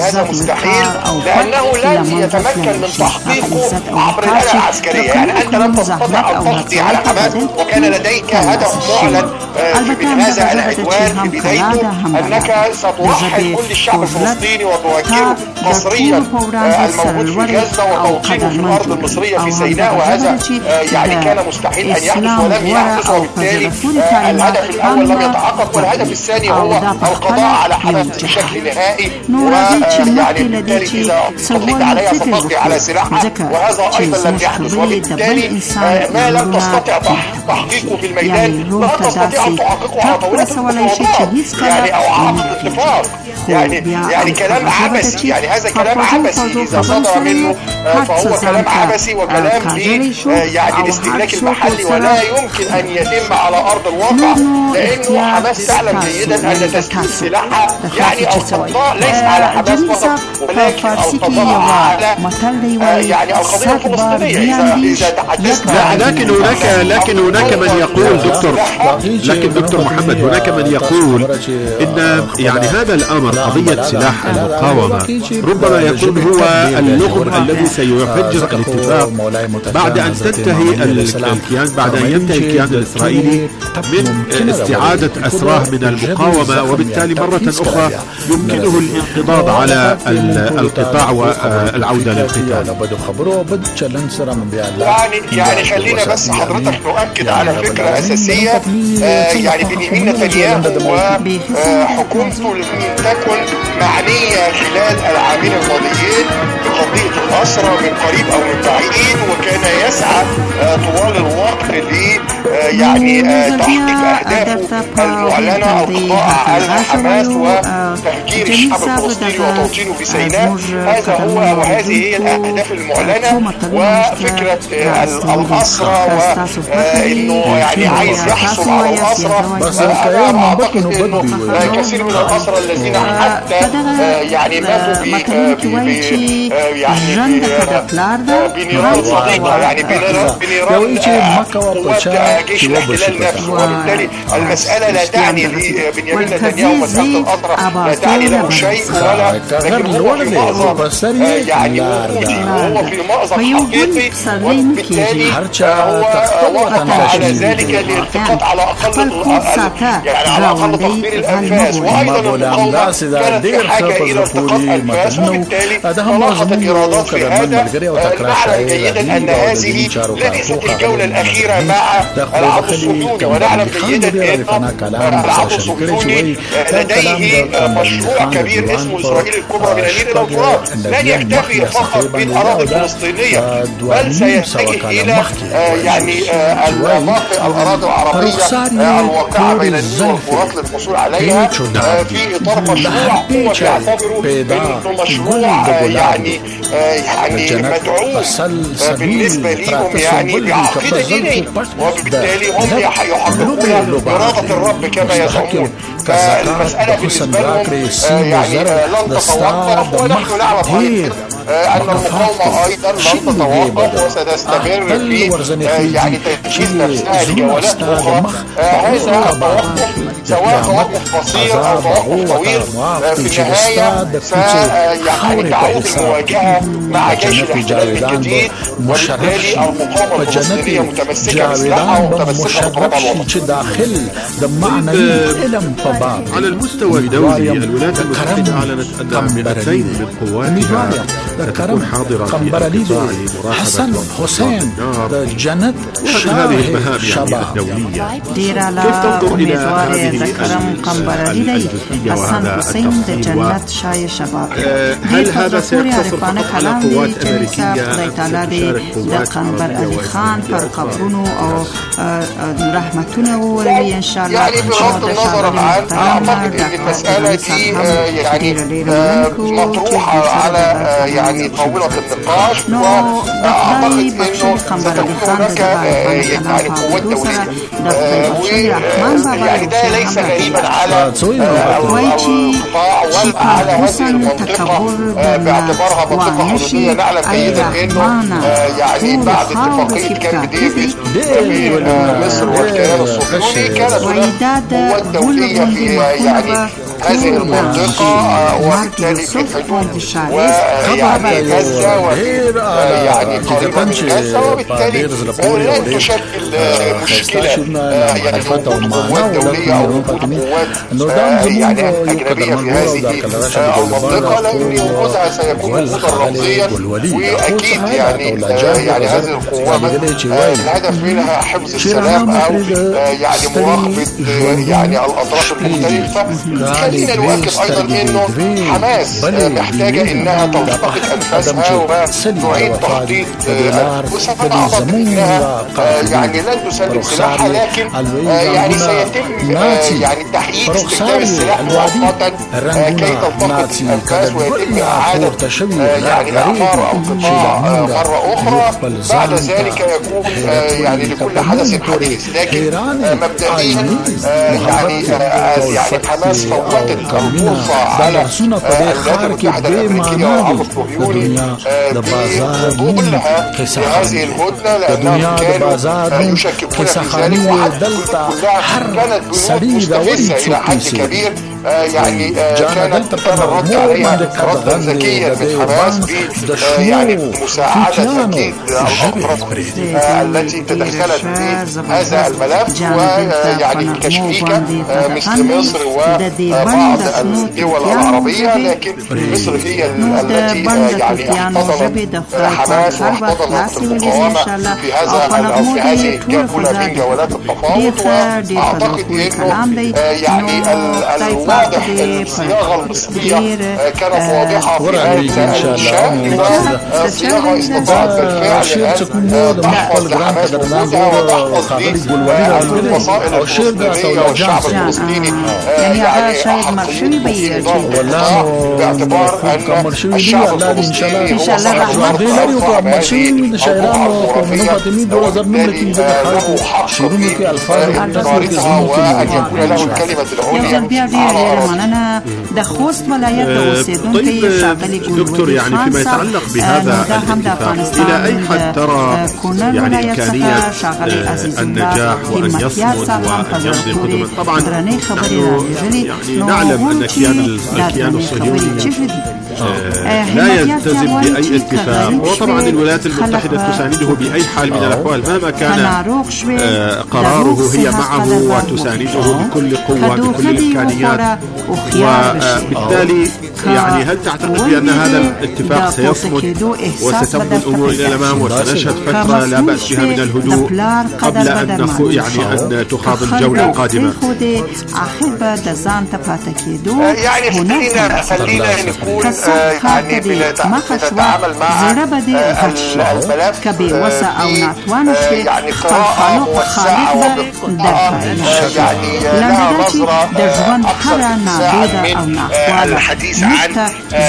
لن يتمكن من تحقيقه عبر الآلة العسكرية. يعني أنت لم تستطع أن تقضي على حماس، وكان لديك هدف معلن من هذا العدوان في بدايته أنك سترحل كل الشعب الفلسطيني وتوجهه قصريا الموجود في غزة وتوطينه في الأرض المصرية في سيناء، وهذا يعني كان مستحيل أن يحدث ولم يحدث، وبالتالي الهدف الأول لم يتحقق، والهدف الثاني هو القضاء على حماس بشكل نهائي. ويعني بالتالي إذا أطلقت عليها ستقضي على سلاحها، وهذا أيضا لم يحدث، وبالتالي ما لم تستطع تحقيقه في الميدان لا تستطيع أن تحققه على طاولة المفاوضات يعني أو عقد اتفاق. يعني كلام عبثي، يعني هذا كلام عبثي إذا صدر منه فهو كلام عبثي وكلام يعني الاستهلاك المحلي، ولا يمكن أن يتم على أرض الواقع، لأنه حماس تعلم جيدا أن تسليم سلاحها يعني القضاء ليس على حماس فقط، ولكن القضاء على يعني القضية الفلسطينية إذا تحدثنا. لكن هناك من يقول دكتور محمد، هناك من يقول إن يعني هذا الأمر قضية سلاح المقاومة ربما يكون هو اللغم الذي سيفجر الاتفاق بعد أن تنتهي الكيان، بعد أن ينتهي الكيان الإسرائيلي من استعادة أسراه من المقاومة، وبالتالي مرة أخرى يمكنه الانقضاض على القطاع والعودة للقتال. يعني خلينا بس حضرتك نؤكد على فكرة أساسية. يعني بنيامين نتنياهو وحكومته لم تكن معنية خلال العامين الماضيين بقضية الأسرى من قريب أو من بعيد، وكان يسعى طوال الوقت ل يعني تحقيق أهدافه المعلنة، القضاء على حماس وتفجير الشعب الفلسطيني وتوطينه في سيناء. هذا هو وهذه هي الأهداف المعلنة. وفكرة الأسرى وإنه يعني عايز يحصل على الأسرى، أنا أعتقد إنه كثير من الأسرى الذين حتى يعني ماتوا بنيران صديقة، يعني بنيران قوات جيش الاحتلال نفسه. وبالتالي المسألة لا تعني لبنيامين نتنياهو مسألة الأسرى لا تعني له شيء، ولا لكن هو في مأزق يعني وجودي، وهو في مأزق حقيقي، وبالتالي هو وقف على ذلك لالتقاط على أقل يعني على أقل تقدير الأنفاس. وأيضا المقاومة كانت في حاجة إلى التقاط أنفاس، وبالتالي تلاحظت الإيرادات في هذا. نعلم جيدا أن هذه ليست الجولة الأخيرة مع العدو الصهيوني، ونعلم جيدا أن العدو الصهيوني لديه مشروع كبير اسمه إسرائيل الكبرى من النيل إلى الفرات. لن يكتفي فقط بالأراضي الفلسطينية، بل سيتجه إلى يعني باقي الأراضي العربية الواقعة بين النيل والفرات للحصول عليها في إطار مشروع هو يعتبره إنه مشروع يعني مدعوم بالنسبة لهم يعني بعقيدة دينية، وبالتالي هم يحققون إرادة الرب كما يزعمون. فالمسألة بالنسبة لهم يعني لن تتوقف، ونحن نعرف أن المقاومة أيضا لن تتوقف وستستمر في يعني تجهيز نفسها لجولات أخرى. هذا التوقف سواء توقف قصير أو توقف طويل في النهاية يعني تعود المواجهة مع جيش الاحتلال من جديد، وبالتالي المقاومة الفلسطينية متمسكة بسلاحها ومتمسكة بطبع الوطن. على المستوى الدولي الولايات المتحدة أعلنت أن 200 من قواتها ستكون حاضرة في القطاع لمراقبة حسين جنت هذه المهام الدولية. كيف تنظر إلى هذه الجزئية وهذا التفصيل؟ هل هذا سيقتصر فقط على قوات أمريكية تشارك قوات يعني بغض النظر عن أعتقد أن المسألة دي يعني مطروحة على يعني طاولة النقاش، وأعتقد أنه ستكون هناك يعني قوات دولية، يعني ده ليس غريبا على القطاع ولا على هذه المنطقة باعتبارها منطقة حدودية. نعلم جيدا أنه يعني بعد اتفاقية كامب ديفيد بين مصر والكيان الصهيوني كانت هناك قوات دولية في يعني هذه المنطقة وبالتالي في الحدود ويعني غزة ويعني قريبا من غزة، وبالتالي لن تشكل مشكلة يعني وجود قوات دولية أو وجود قوات يعني أجنبية في هذه المنطقة، لأن وجودها سيكون وجودا رمزيا، وأكيد يعني هذه القوات الهدف منها حفظ السلام أو يعني مراقبة يعني الأطراف المختلفة. خلينا نؤكد أيضا أنه حماس محتاجة أنها تلتقط أنفاسها وتعيد تخطيط أنفسها. أعتقد أنها يعني لن تسلم سلاحها، لكن يعني سيتم يعني تحييد استخدام السلاح مؤقتا كي تلتقط الأنفاس ويتم إعادة يعني إعمار القطاع مرة أخرى. بعد ذلك يكون يعني لكل حدث حديث، لكن مبدئيا يعني حماس فوتت الفرصة على الولايات المتحدة الأمريكية والعرب الصهيوني بقبولها لهذه الهدنة، لأنهم كانوا يشككون في ذلك، كانت بنود مستفزة إلى حد كبير. يعني كانت الرد عليها ردا ذكيا من حماس يعني مساعدة أكيد الأطراف التي تدخلت في هذا الملف، ويعني تشكيكا مثل مصر وبعض الدول العربية، لكن مصر هي التي يعني احتضنت حماس واحتضنت المقاومة في هذه الجولة من جولات التفاوض. وأعتقد أنه يعني الواضح الصياغة المصرية كانت واضحة في هذا الشأن، والصياغة استطاعت بالفعل أن تحفظ لحماس وجودها وتحفظ للفصائل الفلسطينية والشعب الفلسطيني يعني حقيقي في نظام باعتبار أن الشعب الفلسطيني هو صاحب الأرض وبالتالي له حق في إدارتها وأن يكون له الكلمة العليا. دكتور، يعني فيما يتعلق بهذا الاتفاق، إلى أي حد ترى يعني إمكانية النجاح وأن يصمد وأن يصل قدما؟ طبعا نحن يعني نعلم أن الكيان الصهيوني لا يلتزم بأي اتفاق، وطبعا الولايات المتحدة تسانده بأي حال من الأحوال مهما كان قراره، هي معه وتسانده بكل قوة بكل الإمكانيات. وبالتالي يعني هل تعتقد بأن هذا الاتفاق سيصمد وستمضي الأمور إلى الأمام وسنشهد فترة لا بأس بها من الهدوء قبل أن أن تخاض الجولة القادمة؟ يعني خلينا نكون يعني بنتعامل مع الملف يعني قراءة موسعة وبقراءة يعني لها نظرة أكثر اتساعا من الحديث عن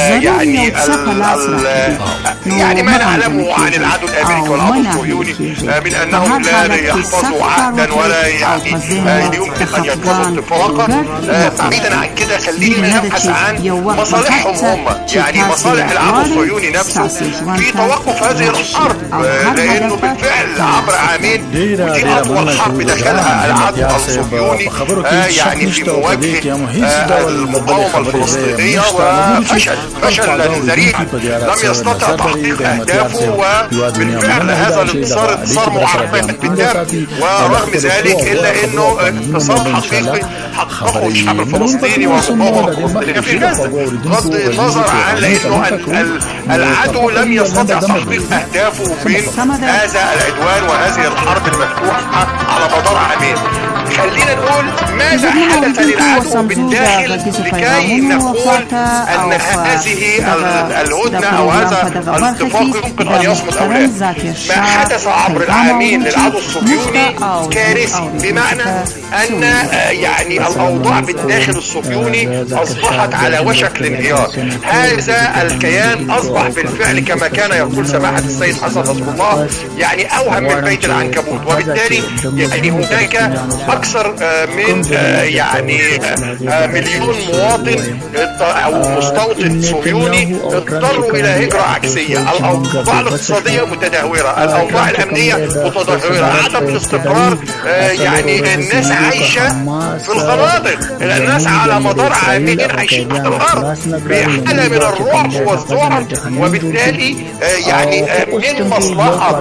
يعني ما نعلمه عن العدو الأمريكي والعدو الصهيوني من أنهم لا يحفظوا عهدا ولا يعني يمكن أن يحفظوا اتفاقا. بعيدا عن كده خلينا نبحث عن مصالحهم هم، يعني مصالح العدو الصهيوني نفسه في توقف هذه الحرب، لأنه بالفعل عبر عامين ودي أطول حرب دخلها العدو الصهيوني يعني في مواجهة المقاومة الفلسطينية، وفشل ذريع لم يستطع تحقيق أهدافه، وبالفعل هذا الانتصار معرف بالدم. ورغم ذلك إلا أنه انتصار حقيقي حققه الشعب الفلسطيني والمقاومة الفلسطينية في غزة، بغض النظر عن أنه العدو لم يستطع تحقيق أهدافه من هذا العدوان وهذه الحرب المفتوحة على مدار عامين. خلينا نقول ماذا حدث للعدو بالداخل لكي نقول أن هذه الهدنة أو هذا الاتفاق يمكن أن يصمد أو لا. ما حدث عبر العامين للعدو الصهيوني كارثي، بمعنى أن يعني الأوضاع بالداخل الصهيوني أصبحت على وشك الانهيار. هذا الكيان أصبح بالفعل كما كان يقول سماحة السيد حسن نصر الله يعني أوهم من بيت العنكبوت، وبالتالي يعني هناك أكثر من يعني مليون مواطن أو مستوطن صهيوني اضطروا إلى هجرة عكسية. الأوضاع الاقتصادية متدهورة، الأوضاع الأمنية متدهورة، عدم الاستقرار، يعني الناس عايشة في الخنادق، الناس على مدار عامين عايشين تحت الأرض بحالة من الرعب والذعر. وبالتالي يعني من مصلحة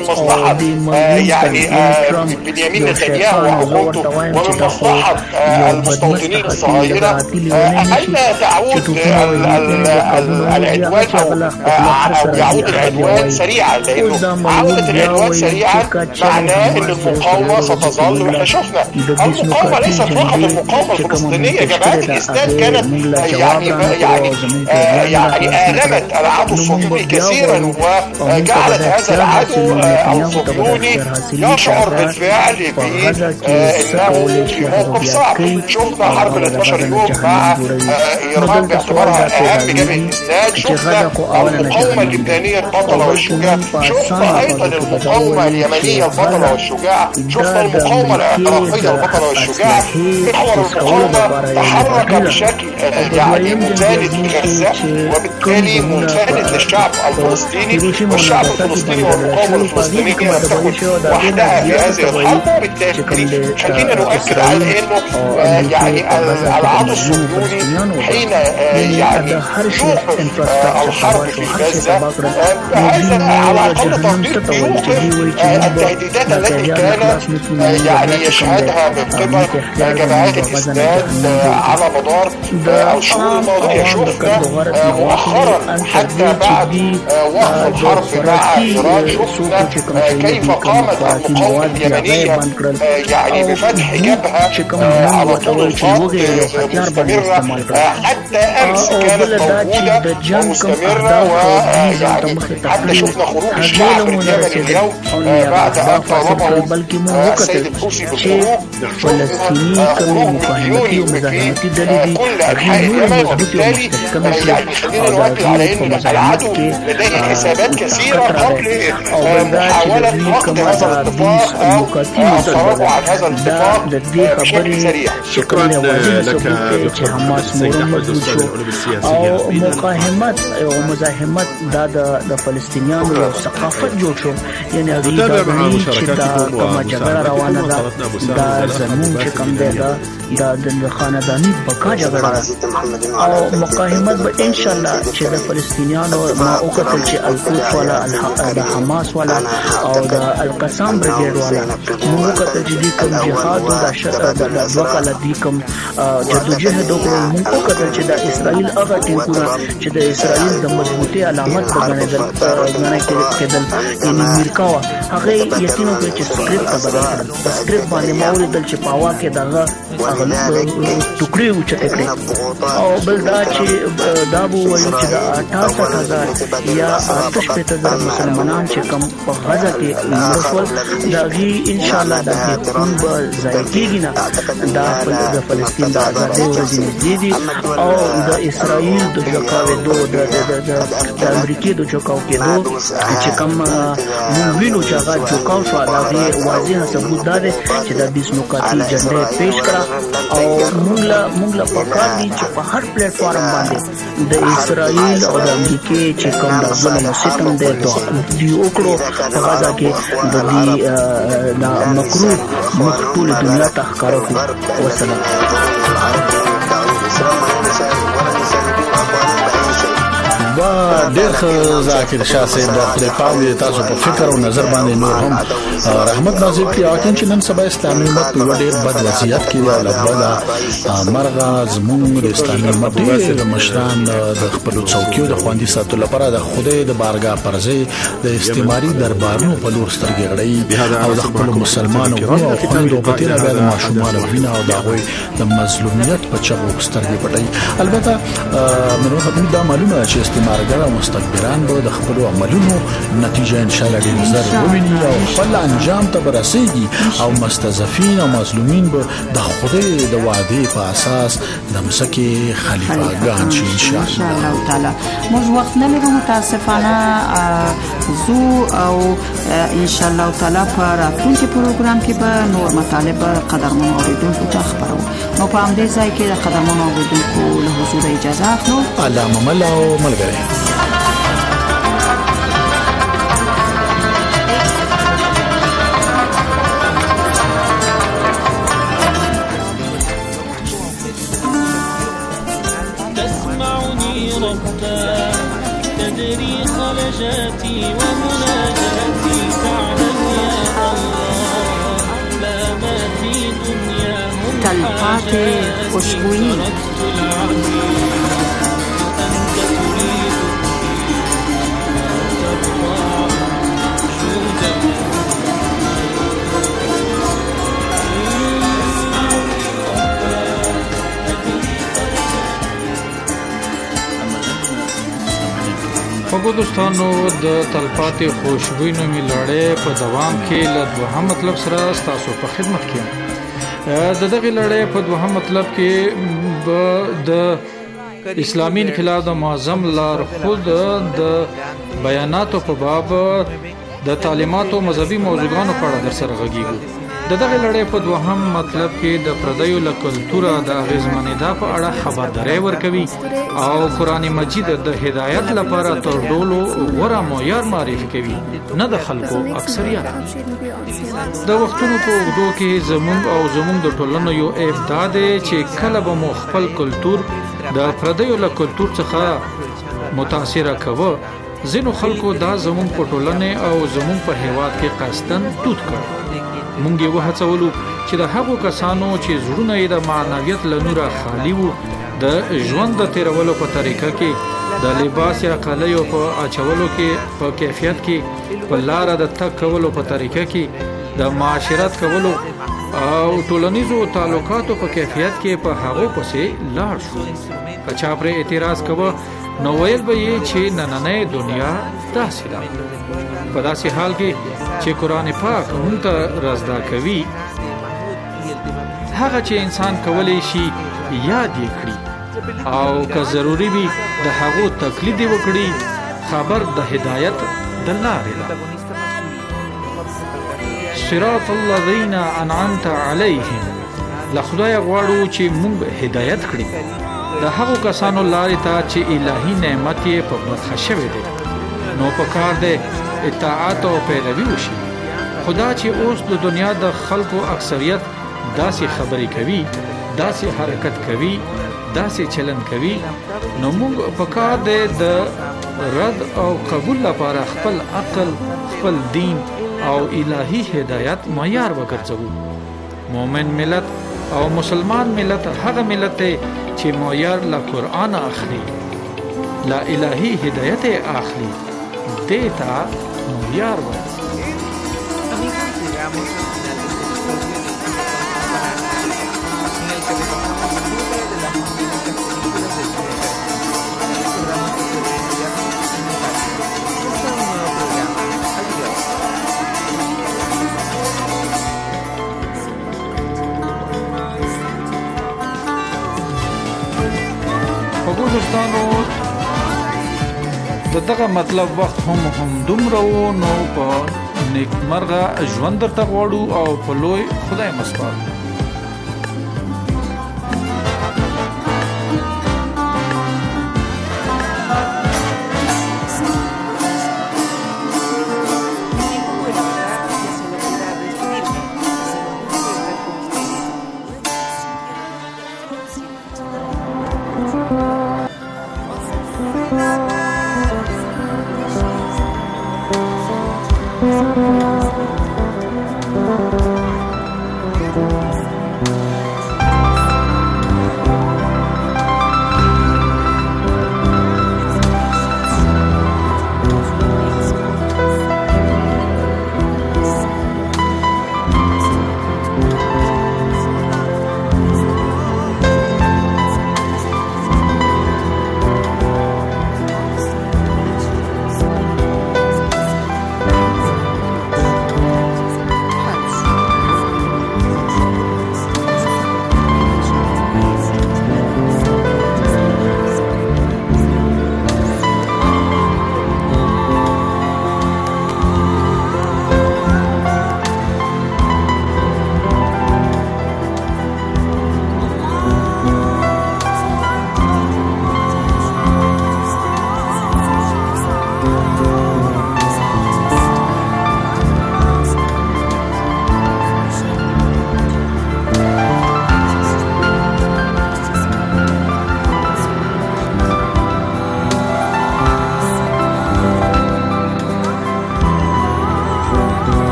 يعني بنيامين نتنياهو وحكومته ومن مصلحة المستوطنين الصهاينة ألا تعود العدوان أو يعود العدوان سريعا، لأنه عودة العدوان سريعا معناه أن المقاومة ستظل. وإحنا شفنا المقاومة ليست فقط المقاومة الفلسطينية، جماعات الإسلام كانت يعني آلمت العدو الصهيوني كثيرا، وجعلت هذا العدو الصهيوني يشعر بالفعل بأنه في موقف صعب. شفنا حرب ال 12 يوم مع إيران باعتبارها أهم جبهة الإسلام، شفنا المقاومة اللبنانية البطلة والشجاعة، شفنا أيضا المقاومة اليمنية البطلة والشجاعة، شفنا المقاومة العراقية البطلة والشجاعة. محور المقاومة تحرك بشكل يعني مساند لغزة، وبالتالي مساند للشعب الفلسطيني، والشعب الفلسطيني والمقاومة الفلسطينية لم تكن وحدها في هذه الحرب. وبالتالي خلينا نؤكد على انه يعني العدو الصهيوني حين يعني يوقف الحرب في غزة هذا على اقل تقدير بيوقف التهديدات التي كانت يعني يشهدها من قبل جماعات الاسلام على مدار الشهور الماضية. شفنا مؤخرا حتى بعد وقف الحرب مع ايران شفنا كيف قامت المقاومة اليمنية يعني بفتح جبهة على طول الخط مستمرة، حتى امس كانت موجودة ومستمرة، ويعني حتى شفنا خروج الشعب اليمني اليوم بعد ان طالبه السيد الحوثي بالخروج، شفنا خروج مليوني في كل انحاء اليمن. وبالتالي يعني خلينا نؤكد على ان العدو لديه حسابات كثيرة قبل محاولة عقد هذا الاتفاق او التراجع عن هذا الاتفاق بشكل سريع. شكرا لك سيد احمد استاذ العلوم السياسيه. او مقاومت او مزاحمت د فلسطینیانو او ثقافت جوړ شو، یعنی نتابع مع مشاركاتكم ومساعدتنا دا زمون چې کوم دی د خاندانی بقا جګړه او مقاومت به ان شاء الله چې د فلسطینیانو ما وکړل چې القدس ولا د حماس ولا او د القسام برګیډ ولا موږ وکړل چې کوم جهاد د دوکاله دي کوم جدوجہد وکړو. موږ وکړل چې د اسرائیل هغه ټینګونه چې د اسرائیل د مضبوطی علامت بغنیدل کېدل یعنی امریکا هغه یقینو چې سکرپټ بدل کړل. سکرپټ باندې ما ولیدل چې پاوا کې دغه ټوکړي او چټکړي او بل دا چې دا وایي چې د 68,000 یا 68,000 مسلمانان چې کوم په غزه کې مرسول داږي ان شاء الله د کوم ځای کېږي نه د فلسطین د آزادۍ ورځې نږدې دي او د اسرائیل د جوکاوي د امریکای د جوکاو کېدو چې کوم موږ وینو چې هغه جوکاو شو دا واضح ثبوت ده چې د 20 نقاطي جنډه پیش کړه او موږ لا پکار دي چې په هر پلیټ فارم باندې د اسرائیل او د امریکای چې کوم د ظلم ستم ده دی وکړو په غزا کې د دې مکروه مخطول دنیا ته ښکارو. والسلام. ډېر ښه ذاکر شاه صاحب د خپل پام تاسو په فکر او نظر باندې نور هم رحمت نازل کړي. اکن چې نن سبا اسلامي امت په ډېر بد وضعیت کې دی، لبدا مرغه زموږ د اسلامي امت د مشران د خپل څوکیو د خواندي ساتلو لپاره د خدای د بارګاه پرځي د استعماري دربارونو په لور سترګې غړي او د خپل مسلمانانو او خويندو په تیر بیا د ماشومان وینا او د هغوی د مظلومیت په چغو سترګې پټي. البته موږ دا معلومه چې مارګر او مستكبران به د خپل عملونو نتیجه ان شاء الله ډیر زر وویني او خپل انجام ته برسېږي او مستضعفین او مظلومین به د خدای د وعده په اساس د مسکه خلیفګان شي ان شاء الله تعالی. موږ وخت نه لرو متاسفانه زو او ان شاء الله تعالی په راتلونکي پروګرام کې به نور مطالب قدرمن اوریدونکو ته خبرو. نو په همدې ځای کې د قدرمن اوریدونکو له حضور اجازه اخلو. علامه ملا او ملګری تدري خلجاتي ومناجاتي تعلم يا الله لا ما في دنياهم تلقاتي خوشبوئی فګو دوستانو د تلپاتې خوشبوئی نومي لړۍ په دوام کې له دوهم مطلب سره تاسو په خدمت کې د دغه لړۍ په دوهم مطلب کې د اسلامي انقلاب د معظم لار خود د بیاناتو په باب د تعلیماتو مذهبي موضوعاتو په اړه در سره غږیږو. د دغه لړۍ په دوهم مطلب کې د پردیو له کلتوره د اغیزمنېدا په اړه خبرداري ورکوي او قران مجید د هدایت لپاره تر ټولو غوره معیار معرفي کوي نه د خلکو اکثریت. د وختونو په اوږدو کې زموږ د ټولنو یو ابداع دی چې کله به مو خپل کلتور د پردیو له کلتور څخه متاثر کوو. ځینو خلکو دا زموږ په ټولنه او زموږ په هیواد کې قصدن دود کړ. مونږ یې وهڅولو چې د هغو کسانو چې زړونه یې د معنویت له نوره خالی وو د ژوند د تیرولو په طریقه کې د لباس یا کالیو په اچولو کې په کیفیت کې په لار د تک کولو په طریقه کې د معاشرت کولو او ټولنیزو تعلقاتو په کیفیت کې په هغو پسې لاړ شو. چا پر اعتراض کوه نو ویل به یې چې نننۍ دنیا داسې ده. په داسې حال کې چې قرآن پاک موږ ته رازدا کوي هغه چې انسان کولی شي یاد یې کړي او که ضروری وي د هغو تقلید وکړي خبر د هدایت د لارې ده. صراط الذین انعمت علیهم له خدای غواړو چې موږ هدایت کړي د هغو کسانو لارې ته چې الهي نعمت یې په برخه شوی دی. نو په کار دی اطاعت او پیروي وشي. خدا چې اوس د دنیا د خلکو اکثریت داسې خبرې کوي داسې حرکت کوي داسې چلن کوي نو موږ په کار دی د رد او قبول لپاره خپل عقل خپل دین او الهي هدایت معیار وګرځوو. مؤمن ملت او مسلمان ملت هغه ملت دی چې معیار له قرآن اخلي لا الهي هدایت اخلي دیتا معیار وایي. دوستانو دغه مطلب وخت هم دومره نو په نیکمرغه ژوند ته غواړو او په لوی خدای مسپارو.